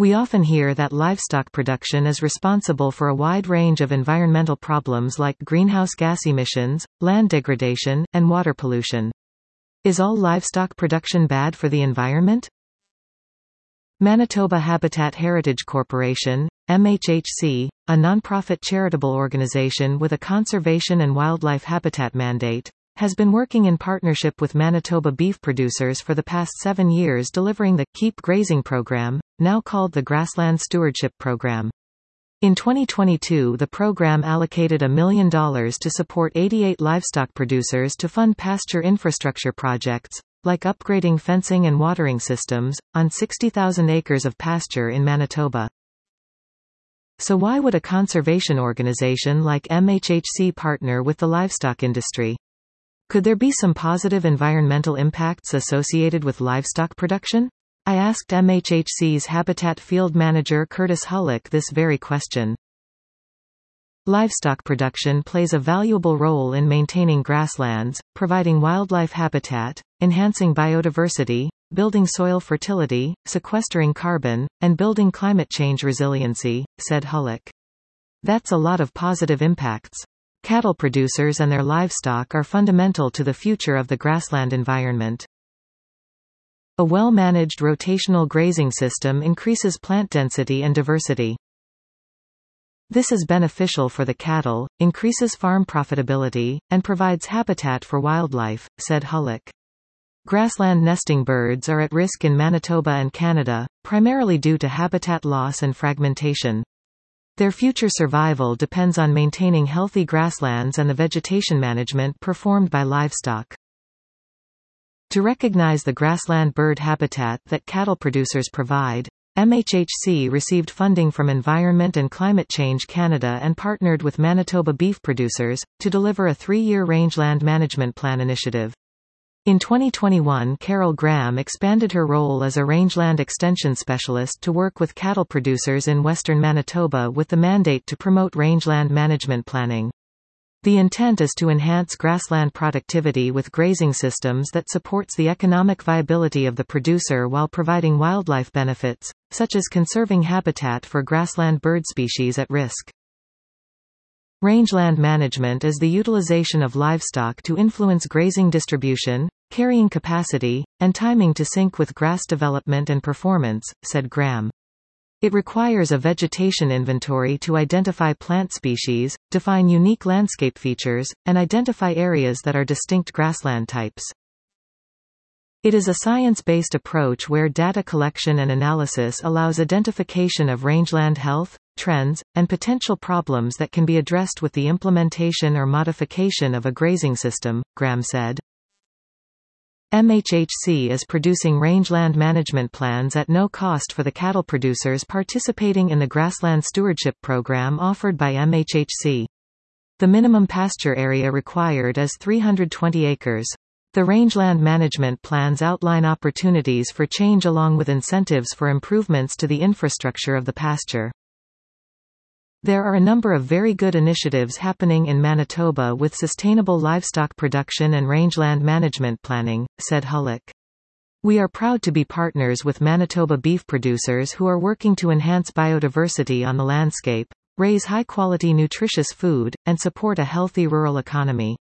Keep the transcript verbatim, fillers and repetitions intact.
We often hear that livestock production is responsible for a wide range of environmental problems like greenhouse gas emissions, land degradation, and water pollution. Is all livestock production bad for the environment? Manitoba Habitat Heritage Corporation, M H H C, a nonprofit charitable organization with a conservation and wildlife habitat mandate, has been working in partnership with Manitoba beef producers for the past seven years delivering the Keep Grazing program, now called the Grassland Stewardship Program. In twenty twenty-two, the program allocated a million dollars to support eighty-eight livestock producers to fund pasture infrastructure projects, like upgrading fencing and watering systems, on sixty thousand acres of pasture in Manitoba. So why would a conservation organization like M H H C partner with the livestock industry? Could there be some positive environmental impacts associated with livestock production? I asked M H H C's Habitat Field Manager Curtis Hullock this very question. Livestock production plays a valuable role in maintaining grasslands, providing wildlife habitat, enhancing biodiversity, building soil fertility, sequestering carbon, and building climate change resiliency, said Hullock. That's a lot of positive impacts. Cattle producers and their livestock are fundamental to the future of the grassland environment. A well-managed rotational grazing system increases plant density and diversity. This is beneficial for the cattle, increases farm profitability, and provides habitat for wildlife, said Hullock. Grassland nesting birds are at risk in Manitoba and Canada, primarily due to habitat loss and fragmentation. Their future survival depends on maintaining healthy grasslands and the vegetation management performed by livestock. To recognize the grassland bird habitat that cattle producers provide, M H H C received funding from Environment and Climate Change Canada and partnered with Manitoba beef producers, to deliver a three-year rangeland management plan initiative. In twenty twenty-one, Carol Graham expanded her role as a rangeland extension specialist to work with cattle producers in western Manitoba with the mandate to promote rangeland management planning. The intent is to enhance grassland productivity with grazing systems that supports the economic viability of the producer while providing wildlife benefits, such as conserving habitat for grassland bird species at risk. Rangeland management is the utilization of livestock to influence grazing distribution, carrying capacity, and timing to sync with grass development and performance, said Graham. It requires a vegetation inventory to identify plant species, define unique landscape features, and identify areas that are distinct grassland types. It is a science-based approach where data collection and analysis allows identification of rangeland health, trends, and potential problems that can be addressed with the implementation or modification of a grazing system, Graham said. M H H C is producing rangeland management plans at no cost for the cattle producers participating in the Grassland Stewardship Program offered by M H H C. The minimum pasture area required is three hundred twenty acres. The rangeland management plans outline opportunities for change along with incentives for improvements to the infrastructure of the pasture. There are a number of very good initiatives happening in Manitoba with sustainable livestock production and rangeland management planning, said Hullock. We are proud to be partners with Manitoba beef producers who are working to enhance biodiversity on the landscape, raise high-quality nutritious food, and support a healthy rural economy.